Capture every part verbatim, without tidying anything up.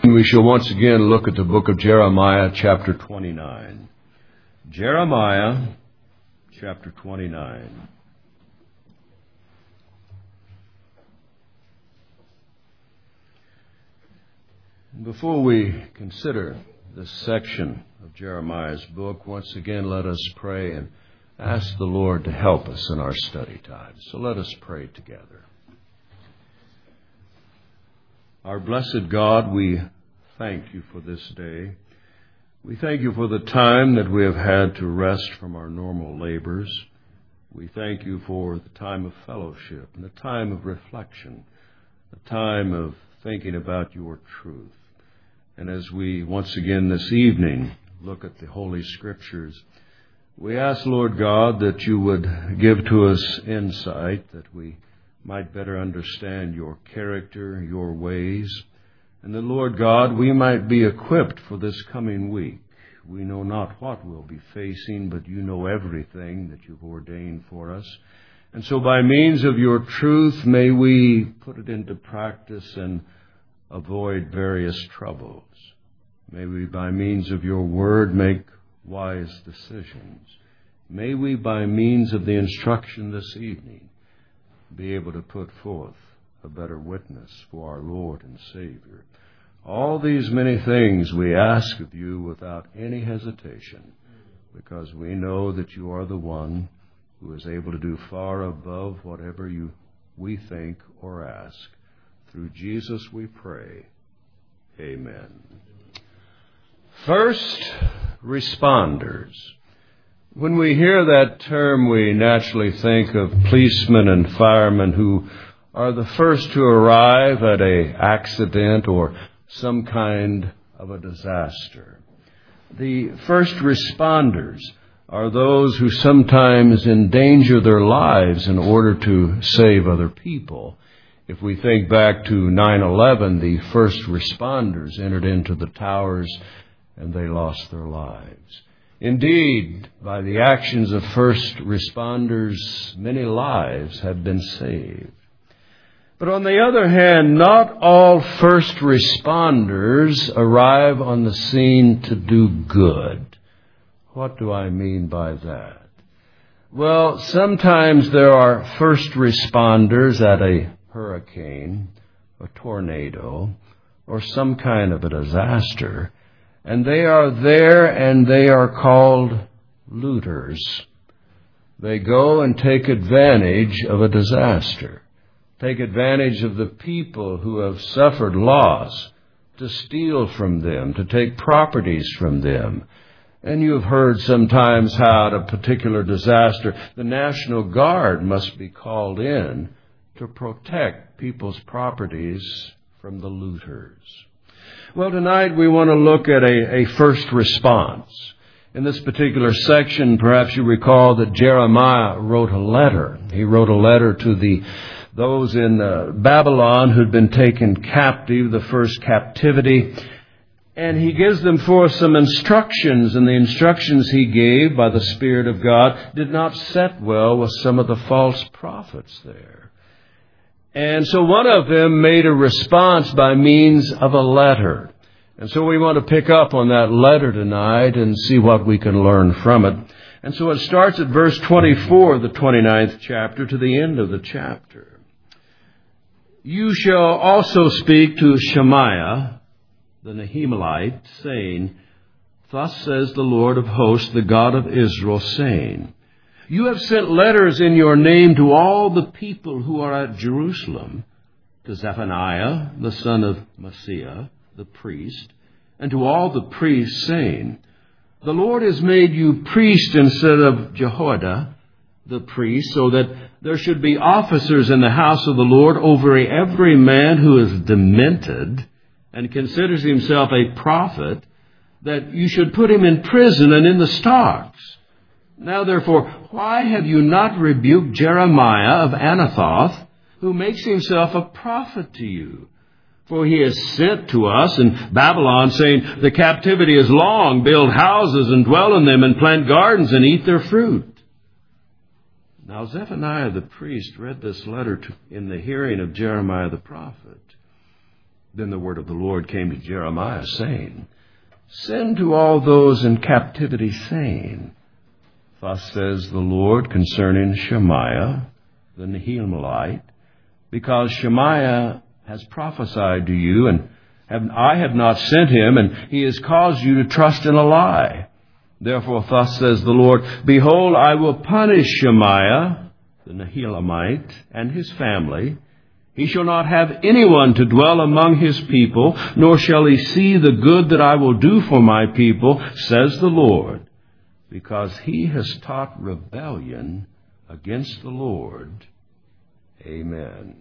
We shall once again look at the book of Jeremiah, chapter twenty-nine. Jeremiah, chapter twenty-nine. Before we consider this section of Jeremiah's book, once again let us pray and ask the Lord to help us in our study time. So let us pray together. Our blessed God, we thank you for this day. We thank you for the time that we have had to rest from our normal labors. We thank you for the time of fellowship and the time of reflection, the time of thinking about your truth. And as we once again this evening look at the Holy Scriptures, we ask, Lord God, that you would give to us insight, that we might better understand your character, your ways, and that, Lord God, we might be equipped for this coming week. We know not what we'll be facing, but you know everything that you've ordained for us. And so by means of your truth, may we put it into practice and avoid various troubles. May we, by means of your word, make wise decisions. May we, by means of the instruction this evening, be able to put forth a better witness for our Lord and Savior. All these many things we ask of you without any hesitation, because we know that you are the one who is able to do far above whatever you we think or ask. Through Jesus we pray. Amen. First responders. When we hear that term, we naturally think of policemen and firemen who are the first to arrive at an accident or some kind of a disaster. The first responders are those who sometimes endanger their lives in order to save other people. If we think back to nine eleven, the first responders entered into the towers and they lost their lives. Indeed, by the actions of first responders, many lives have been saved. But on the other hand, not all first responders arrive on the scene to do good. What do I mean by that? Well, sometimes there are first responders at a hurricane, a tornado, or some kind of a disaster, and they are there and they are called looters. They go and take advantage of a disaster, take advantage of the people who have suffered loss, to steal from them, to take properties from them. And you've heard sometimes how at a particular disaster, the National Guard must be called in to protect people's properties from the looters. Well, tonight we want to look at a, a first response. In this particular section, perhaps you recall that Jeremiah wrote a letter. He wrote a letter to the those in uh, Babylon who'd been taken captive, the first captivity. And he gives them forth some instructions, and the instructions he gave by the Spirit of God did not set well with some of the false prophets there. And so one of them made a response by means of a letter. And so we want to pick up on that letter tonight and see what we can learn from it. And so it starts at verse twenty-four of the twenty-ninth chapter to the end of the chapter. You shall also speak to Shemaiah, the Nehemalite, saying, Thus says the Lord of hosts, the God of Israel, saying, You have sent letters in your name to all the people who are at Jerusalem, to Zephaniah, the son of Maaseiah, the priest, and to all the priests, saying, The Lord has made you priest instead of Jehoiada, the priest, so that there should be officers in the house of the Lord over every man who is demented and considers himself a prophet, that you should put him in prison and in the stocks. Now, therefore, why have you not rebuked Jeremiah of Anathoth, who makes himself a prophet to you? For he is sent to us in Babylon, saying, The captivity is long. Build houses and dwell in them, and plant gardens and eat their fruit. Now Zephaniah the priest read this letter to, in the hearing of Jeremiah the prophet. Then the word of the Lord came to Jeremiah, saying, Send to all those in captivity, saying, Thus says the Lord concerning Shemaiah, the Nehelamite, because Shemaiah has prophesied to you, and have, I have not sent him, and he has caused you to trust in a lie. Therefore, thus says the Lord, Behold, I will punish Shemaiah, the Nehelamite, and his family. He shall not have anyone to dwell among his people, nor shall he see the good that I will do for my people, says the Lord, because he has taught rebellion against the Lord. Amen.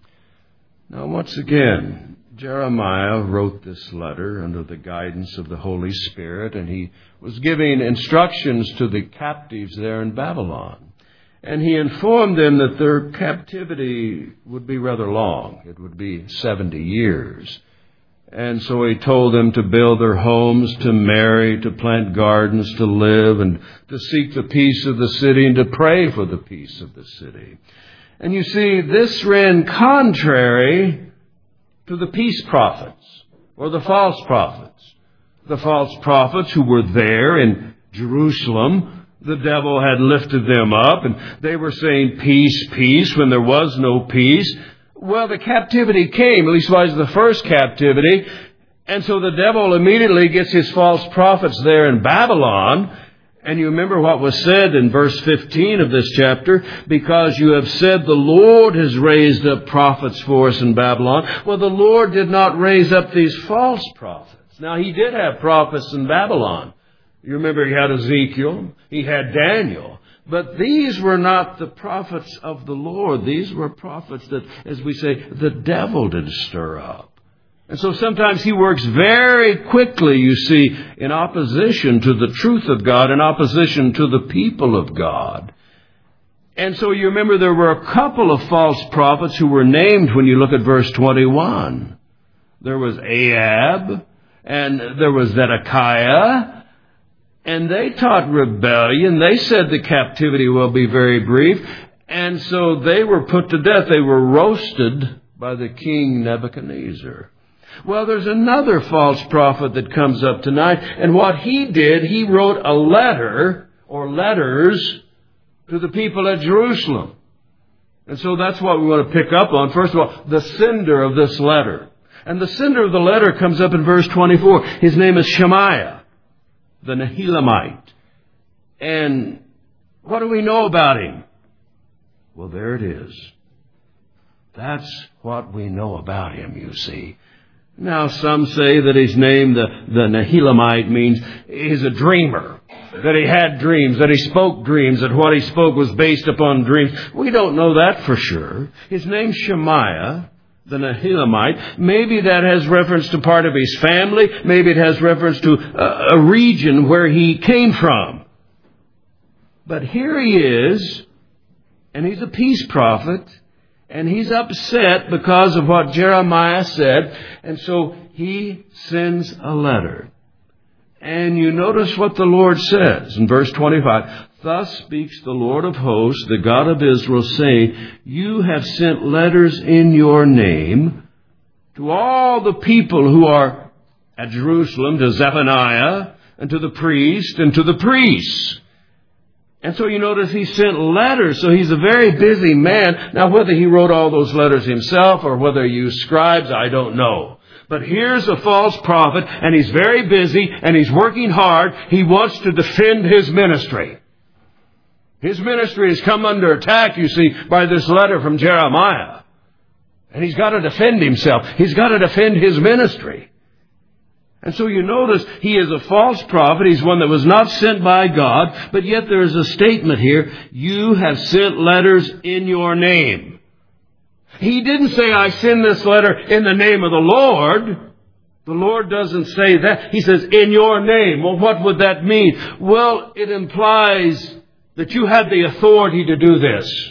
Now, once again, Jeremiah wrote this letter under the guidance of the Holy Spirit, and he was giving instructions to the captives there in Babylon. And he informed them that their captivity would be rather long. It would be seventy years. And so he told them to build their homes, to marry, to plant gardens, to live, and to seek the peace of the city, and to pray for the peace of the city. And you see, this ran contrary to the peace prophets, or the false prophets. The false prophets who were there in Jerusalem, the devil had lifted them up, and they were saying peace, peace, when there was no peace. Well, the captivity came, at least was the first captivity, and so the devil immediately gets his false prophets there in Babylon. And you remember what was said in verse fifteen of this chapter, because you have said the Lord has raised up prophets for us in Babylon. Well, the Lord did not raise up these false prophets. Now, he did have prophets in Babylon. You remember he had Ezekiel, he had Daniel. But these were not the prophets of the Lord. These were prophets that, as we say, the devil did stir up. And so sometimes he works very quickly, you see, in opposition to the truth of God, in opposition to the people of God. And so you remember there were a couple of false prophets who were named when you look at verse twenty-one. There was Ahab, and there was Zedekiah, and they taught rebellion. They said the captivity will be very brief. And so they were put to death. They were roasted by the king Nebuchadnezzar. Well, there's another false prophet that comes up tonight. And what he did, he wrote a letter or letters to the people at Jerusalem. And so that's what we want to pick up on. First of all, the sender of this letter. And the sender of the letter comes up in verse twenty-four. His name is Shemaiah, the Nehelamite. And what do we know about him? Well, there it is. That's what we know about him, you see. Now, some say that his name, the, the Nehelamite, means he's a dreamer, that he had dreams, that he spoke dreams, that what he spoke was based upon dreams. We don't know that for sure. His name's Shemaiah, the Nehelamite. Maybe that has reference to part of his family. Maybe it has reference to a, a region where he came from. But here he is, and he's a peace prophet. And he's upset because of what Jeremiah said. And so he sends a letter. And you notice what the Lord says in verse twenty-five. Thus speaks the Lord of hosts, the God of Israel, saying, You have sent letters in your name to all the people who are at Jerusalem, to Zephaniah, and to the priest, and to the priests. And so you notice he sent letters, so he's a very busy man. Now, whether he wrote all those letters himself or whether he used scribes, I don't know. But here's a false prophet, and he's very busy, and he's working hard. He wants to defend his ministry. His ministry has come under attack, you see, by this letter from Jeremiah. And he's got to defend himself. He's got to defend his ministry. And so you notice he is a false prophet. He's one that was not sent by God. But yet there is a statement here. You have sent letters in your name. He didn't say, I send this letter in the name of the Lord. The Lord doesn't say that. He says, in your name. Well, what would that mean? Well, it implies that you had the authority to do this.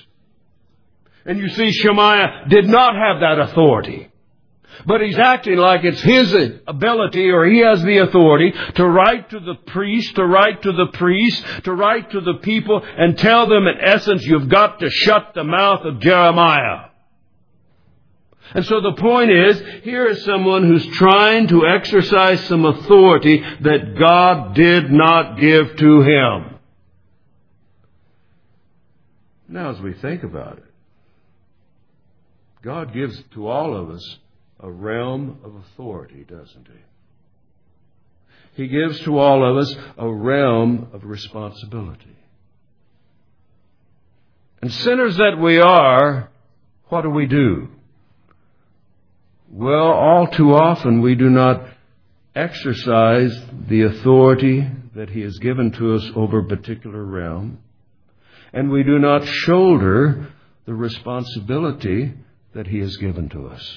And you see, Shemaiah did not have that authority. But he's acting like it's his ability, or he has the authority to write to the priest, to write to the priest, to write to the people and tell them, in essence, you've got to shut the mouth of Jeremiah. And so the point is, here is someone who's trying to exercise some authority that God did not give to him. Now, as we think about it, God gives to all of us a realm of authority, doesn't He? He gives to all of us a realm of responsibility. And sinners that we are, what do we do? Well, all too often we do not exercise the authority that He has given to us over a particular realm, and we do not shoulder the responsibility that He has given to us.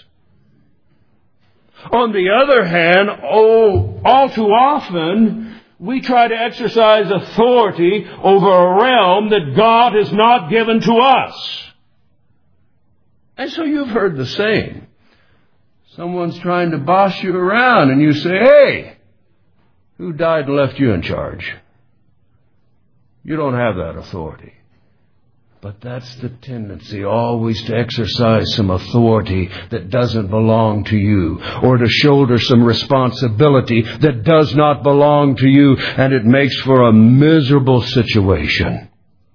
On the other hand, oh, all too often, we try to exercise authority over a realm that God has not given to us. And so you've heard the saying. Someone's trying to boss you around and you say, hey, who died and left you in charge? You don't have that authority. But that's the tendency, always to exercise some authority that doesn't belong to you, or to shoulder some responsibility that does not belong to you, and it makes for a miserable situation.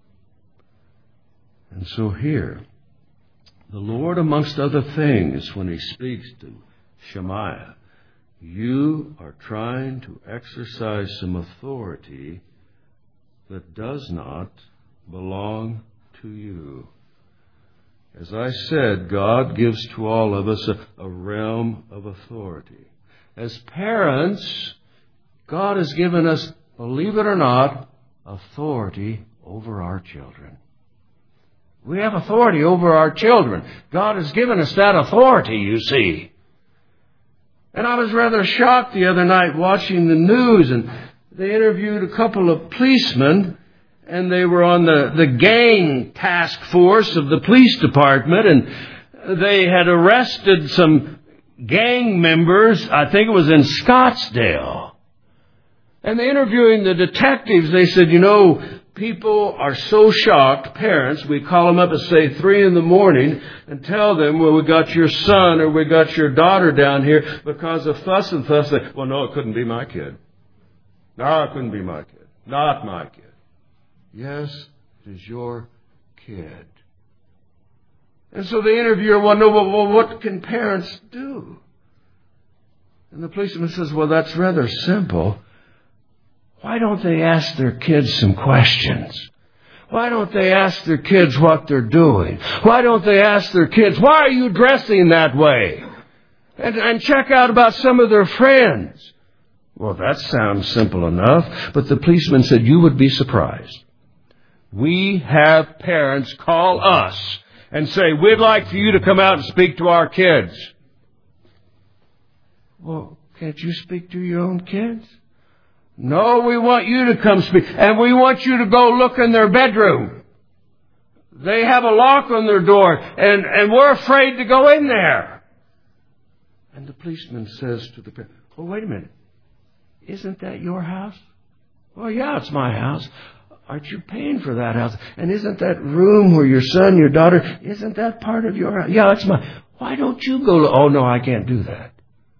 And so here, the Lord, amongst other things, when He speaks to Shemaiah, you are trying to exercise some authority that does not belong to you. As I said, God gives to all of us a, a realm of authority. As parents, God has given us, believe it or not, authority over our children. We have authority over our children. God has given us that authority, you see. And I was rather shocked the other night watching the news, and they interviewed a couple of policemen, and they were on the, the gang task force of the police department, and they had arrested some gang members, I think it was in Scottsdale. And they interviewing the detectives, they said, you know, people are so shocked, parents, we call them up at, say, three in the morning and tell them, well, we got your son or we got your daughter down here because of fuss and fuss. They, well, no, it couldn't be my kid. No, it couldn't be my kid. Not my kid. Yes, it is your kid. And so the interviewer wanted to know, well, well, what can parents do? And the policeman says, well, that's rather simple. Why don't they ask their kids some questions? Why don't they ask their kids what they're doing? Why don't they ask their kids, why are you dressing that way? And, and check out about some of their friends. Well, that sounds simple enough, but the policeman said, you would be surprised. We have parents call us and say, we'd like for you to come out and speak to our kids. Well, can't you speak to your own kids? No, we want you to come speak. And we want you to go look in their bedroom. They have a lock on their door, and, and we're afraid to go in there. And the policeman says to the parent, well, wait a minute. Isn't that your house? Well, yeah, it's my house. Aren't you paying for that house? And isn't that room where your son, your daughter, isn't that part of your house? Yeah, it's mine. Why don't you go? Oh, no, I can't do that.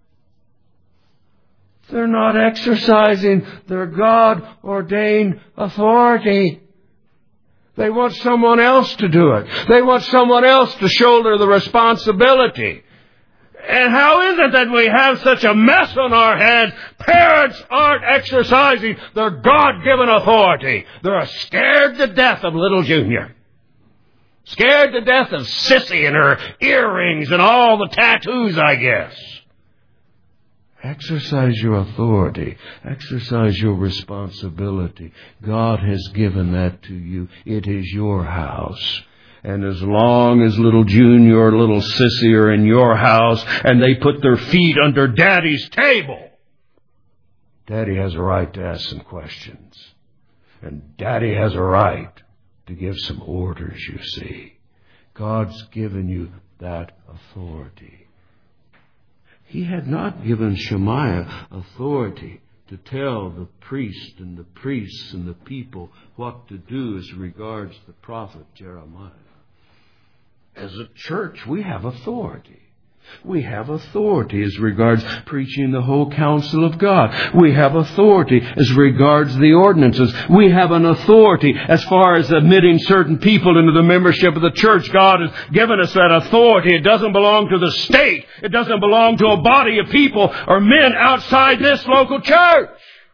They're not exercising their God-ordained authority. They want someone else to do it. They want someone else to shoulder the responsibility. And how is it that we have such a mess on our hands? Parents aren't exercising their God-given authority. They're scared to death of little Junior. Scared to death of Sissy and her earrings and all the tattoos, I guess. Exercise your authority. Exercise your responsibility. God has given that to you. It is your house. And as long as little Junior or little Sissy are in your house and they put their feet under Daddy's table, Daddy has a right to ask some questions. And Daddy has a right to give some orders, you see. God's given you that authority. He had not given Shemaiah authority to tell the priest and the priests and the people what to do as regards the prophet Jeremiah. As a church, we have authority. We have authority as regards preaching the whole counsel of God. We have authority as regards the ordinances. We have an authority as far as admitting certain people into the membership of the church. God has given us that authority. It doesn't belong to the state. It doesn't belong to a body of people or men outside this local church.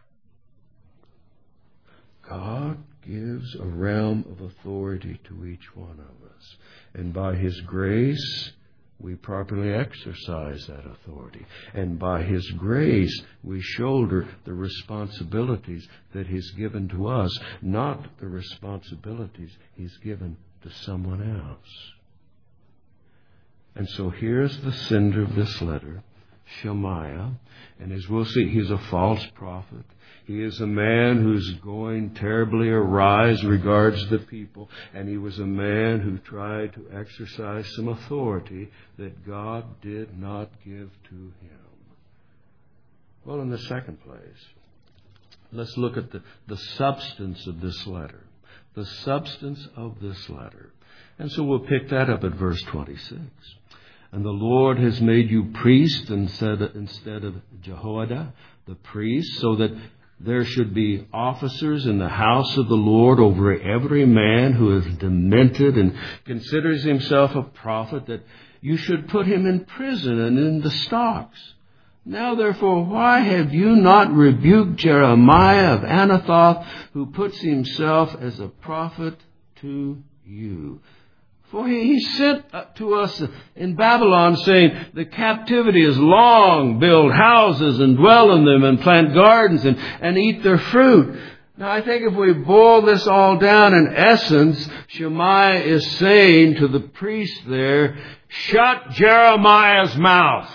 God gives a realm of authority to each one of us. And by His grace, we properly exercise that authority. And by His grace, we shoulder the responsibilities that He's given to us, not the responsibilities He's given to someone else. And so here's the sender of this letter, Shemaiah. And as we'll see, he's a false prophet. He is a man who's going terribly awry as regards the people. And he was a man who tried to exercise some authority that God did not give to him. Well, in the second place, let's look at the, the substance of this letter. The substance of this letter. And so we'll pick that up at verse twenty-six. And the Lord has made you priests instead of, instead of Jehoiada, the priest, so that there should be officers in the house of the Lord over every man who is demented and considers himself a prophet, that you should put him in prison and in the stocks. Now therefore, why have you not rebuked Jeremiah of Anathoth, who puts himself as a prophet to you? For he sent to us in Babylon, saying, the captivity is long. Build houses and dwell in them and plant gardens and, and eat their fruit. Now I think if we boil this all down, in essence, Shemaiah is saying to the priest there, shut Jeremiah's mouth.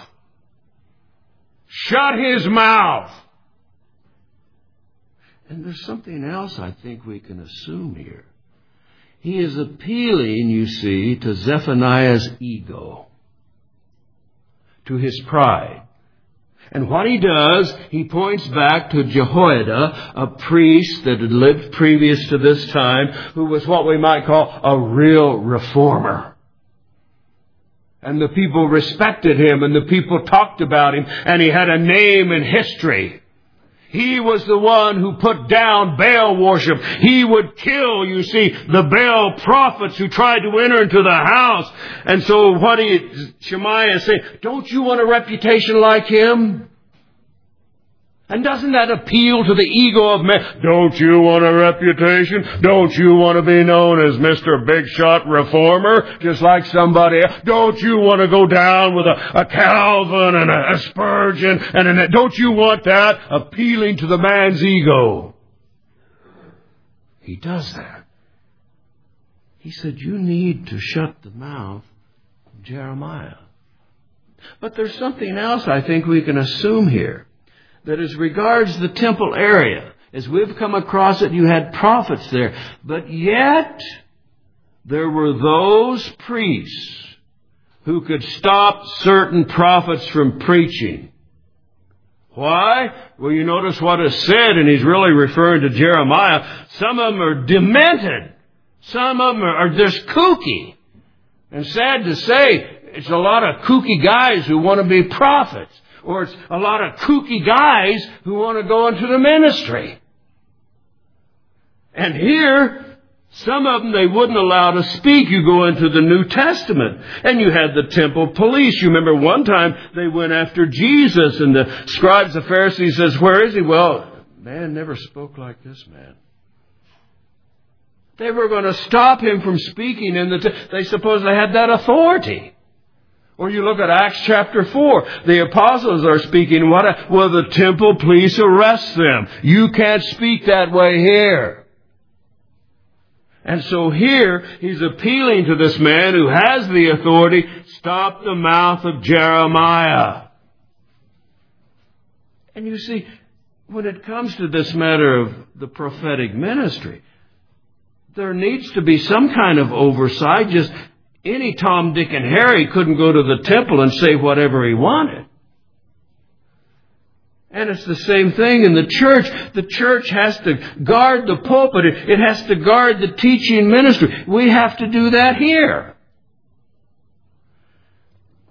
Shut his mouth. And there's something else I think we can assume here. He is appealing, you see, to Zephaniah's ego, to his pride. And what he does, he points back to Jehoiada, a priest that had lived previous to this time, who was what we might call a real reformer. And the people respected him, and the people talked about him, and he had a name in history. He was the one who put down Baal worship. He would kill, you see, the Baal prophets who tried to enter into the house. And so what he, Shemaiah is saying, don't you want a reputation like him? And doesn't that appeal to the ego of man? Don't you want a reputation? Don't you want to be known as Mister Big Shot Reformer, just like somebody else? Don't you want to go down with a, a Calvin and a, a Spurgeon? And an, don't you want that? Appealing to the man's ego. He does that. He said, you need to shut the mouth of Jeremiah. But there's something else I think we can assume here. That as regards the temple area, as we've come across it, you had prophets there. But yet, there were those priests who could stop certain prophets from preaching. Why? Well, you notice what is said, and he's really referring to Jeremiah. Some of them are demented. Some of them are, are just kooky. And sad to say, it's a lot of kooky guys who want to be prophets. Or it's a lot of kooky guys who want to go into the ministry. And here, some of them they wouldn't allow to speak. You go into the New Testament, and you had the temple police. You remember one time they went after Jesus, and the scribes, the Pharisees, says, where is he? Well, man never spoke like this man. They were going to stop him from speaking in the te- they suppose they had that authority. Or you look at Acts chapter four. The apostles are speaking. What? Well, the temple police arrest them. You can't speak that way here. And so here, he's appealing to this man who has the authority. Stop the mouth of Jeremiah. And you see, when it comes to this matter of the prophetic ministry, there needs to be some kind of oversight. Just any Tom, Dick, and Harry couldn't go to the temple and say whatever he wanted. And it's the same thing in the church. The church has to guard the pulpit. It has to guard the teaching ministry. We have to do that here.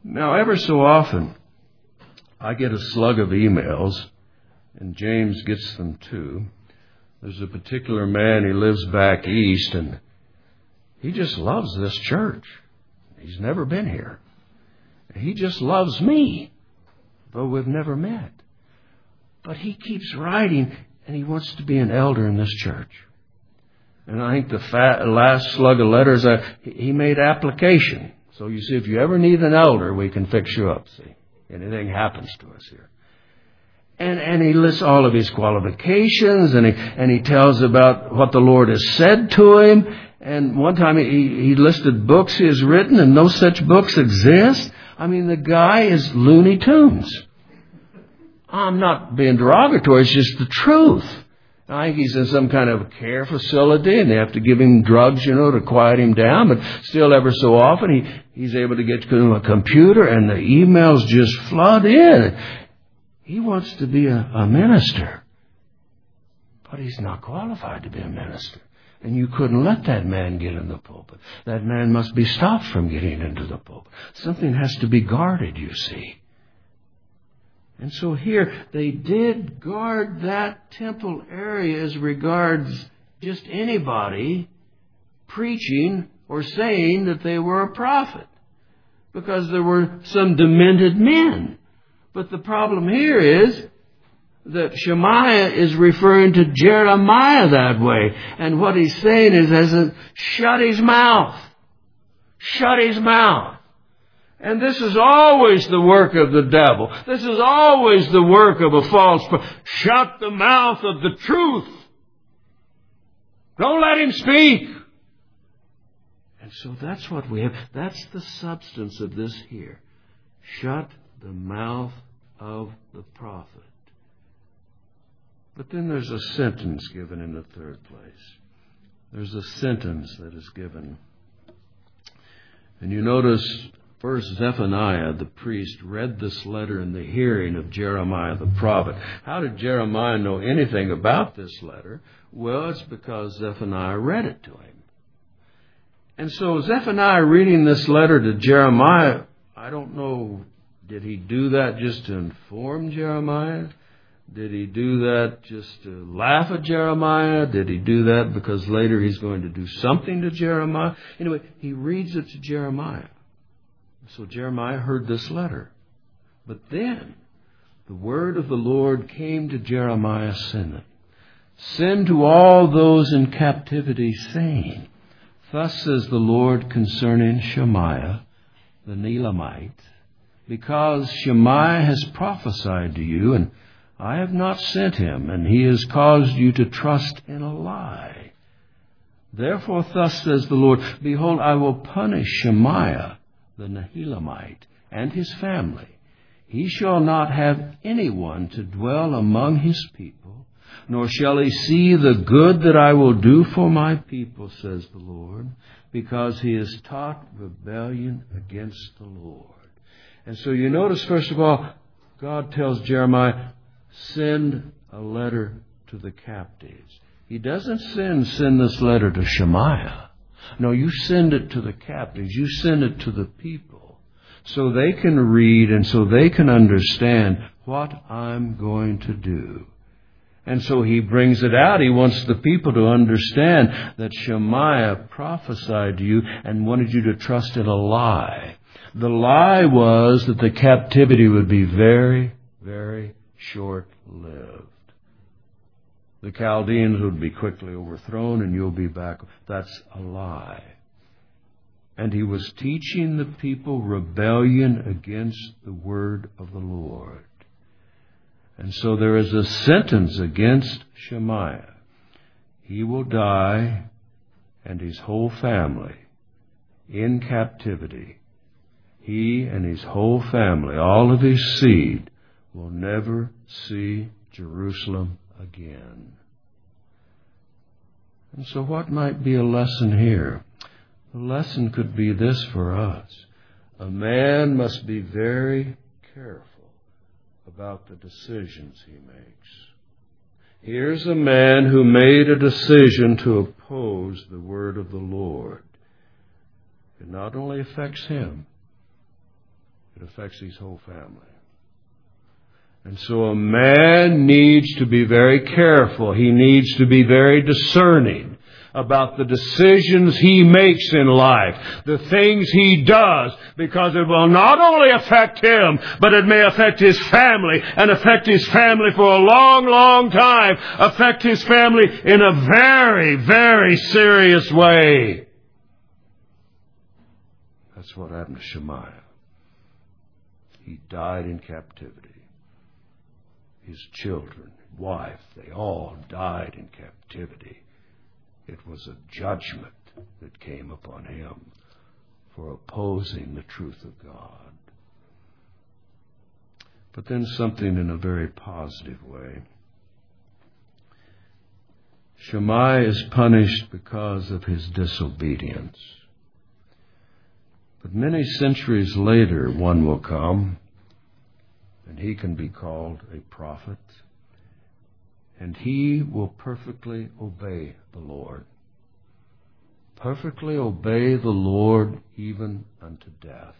Now, ever so often, I get a slug of emails, and James gets them too. There's a particular man, he lives back east, and he just loves this church. He's never been here. He just loves me, though we've never met. But he keeps writing, and he wants to be an elder in this church. And I think the fat, last slug of letters, uh, he made application. So you see, if you ever need an elder, we can fix you up, see. Anything happens to us here. And, and he lists all of his qualifications, and he, and he tells about what the Lord has said to him. And one time he, he listed books he has written, and no such books exist. I mean, the guy is Looney Tunes. I'm not being derogatory, it's just the truth. I think he's in some kind of care facility, and they have to give him drugs, you know, to quiet him down. But still, ever so often, he, he's able to get to a computer, and the emails just flood in. He wants to be a, a minister, but he's not qualified to be a minister. And you couldn't let that man get in the pulpit. That man must be stopped from getting into the pulpit. Something has to be guarded, you see. And so here, they did guard that temple area as regards just anybody preaching or saying that they were a prophet, because there were some demented men. But the problem here is that Shemaiah is referring to Jeremiah that way. And what he's saying is, as a, shut his mouth. Shut his mouth. And this is always the work of the devil. This is always the work of a false prophet. Shut the mouth of the truth. Don't let him speak. And so that's what we have. That's the substance of this here. Shut the mouth of the prophet. But then there's a sentence given in the third place. There's a sentence that is given. And you notice, first Zephaniah, the priest, read this letter in the hearing of Jeremiah the prophet. How did Jeremiah know anything about this letter? Well, it's because Zephaniah read it to him. And so Zephaniah reading this letter to Jeremiah, I don't know, did he do that just to inform Jeremiah? Did he do that just to laugh at Jeremiah? Did he do that because later he's going to do something to Jeremiah? Anyway, he reads it to Jeremiah. So Jeremiah heard this letter. But then the word of the Lord came to Jeremiah, saying, Send to all those in captivity, saying, Thus says the Lord concerning Shemaiah, the Neelamite, because Shemaiah has prophesied to you, and I have not sent him, and he has caused you to trust in a lie. Therefore thus says the Lord, Behold, I will punish Shemaiah, the Nehelamite, and his family. He shall not have anyone to dwell among his people, nor shall he see the good that I will do for my people, says the Lord, because he has taught rebellion against the Lord. And so you notice, first of all, God tells Jeremiah, send a letter to the captives. He doesn't send, send this letter to Shemaiah. No, you send it to the captives. You send it to the people so they can read and so they can understand what I'm going to do. And so he brings it out. He wants the people to understand that Shemaiah prophesied to you and wanted you to trust in a lie. The lie was that the captivity would be very, very short-lived. The Chaldeans would be quickly overthrown and you'll be back. That's a lie. And he was teaching the people rebellion against the word of the Lord. And so there is a sentence against Shemaiah. He will die and his whole family in captivity. He and his whole family, all of his seed, will never see Jerusalem again. And so what might be a lesson here? The lesson could be this for us. A man must be very careful about the decisions he makes. Here's a man who made a decision to oppose the word of the Lord. It not only affects him, it affects his whole family. And so a man needs to be very careful. He needs to be very discerning about the decisions he makes in life, the things he does, because it will not only affect him, but it may affect his family, and affect his family for a long, long time, affect his family in a very, very serious way. That's what happened to Shemaiah. He died in captivity. His children, wife, they all died in captivity. It was a judgment that came upon him for opposing the truth of God. But then something in a very positive way. Shemaiah is punished because of his disobedience. But many centuries later, one will come, and he can be called a prophet, and he will perfectly obey the Lord. Perfectly obey the Lord even unto death.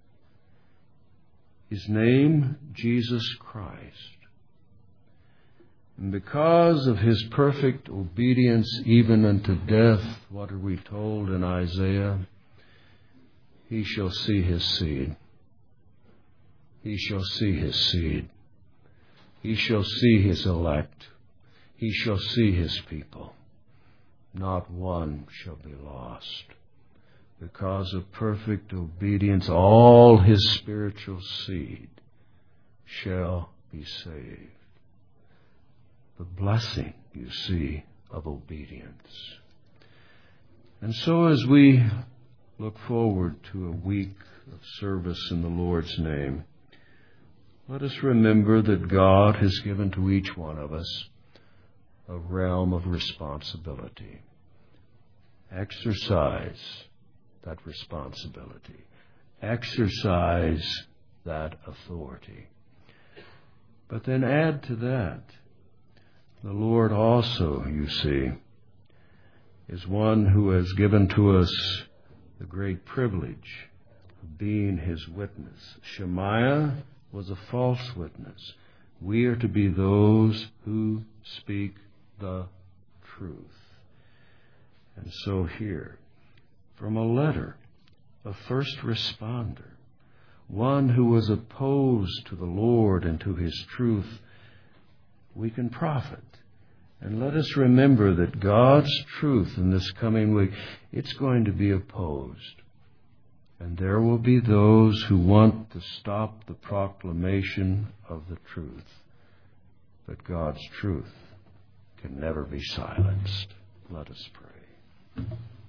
His name, Jesus Christ. And because of his perfect obedience even unto death, what are we told in Isaiah? He shall see his seed. He shall see his seed. He shall see his elect. He shall see his people. Not one shall be lost. Because of perfect obedience, all his spiritual seed shall be saved. The blessing, you see, of obedience. And so as we look forward to a week of service in the Lord's name, let us remember that God has given to each one of us a realm of responsibility. Exercise that responsibility. Exercise that authority. But then add to that, the Lord also, you see, is one who has given to us the great privilege of being his witness. Shemaiah was a false witness. We are to be those who speak the truth. And so here, from a letter, a first responder, one who was opposed to the Lord and to his truth, we can profit. And let us remember that God's truth in this coming week, it's going to be opposed. And there will be those who want to stop the proclamation of the truth. But God's truth can never be silenced. Let us pray.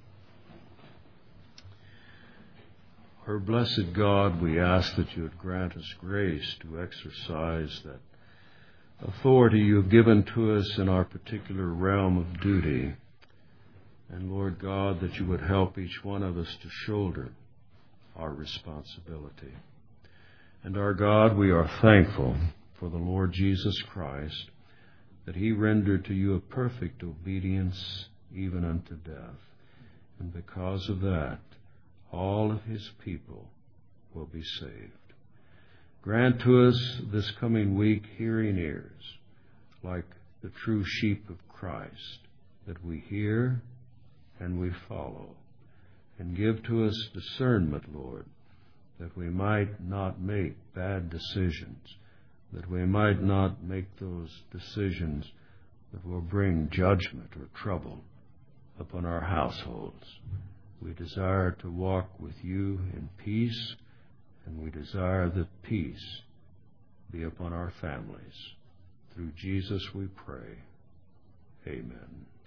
Our blessed God, we ask that you would grant us grace to exercise that authority you have given to us in our particular realm of duty. And Lord God, that you would help each one of us to shoulder our responsibility. And our God, we are thankful for the Lord Jesus Christ, that he rendered to you a perfect obedience even unto death. And because of that, all of his people will be saved. Grant to us this coming week hearing ears, like the true sheep of Christ, that we hear and we follow. And give to us discernment, Lord, that we might not make bad decisions, that we might not make those decisions that will bring judgment or trouble upon our households. We desire to walk with you in peace, and we desire that peace be upon our families. Through Jesus we pray. Amen.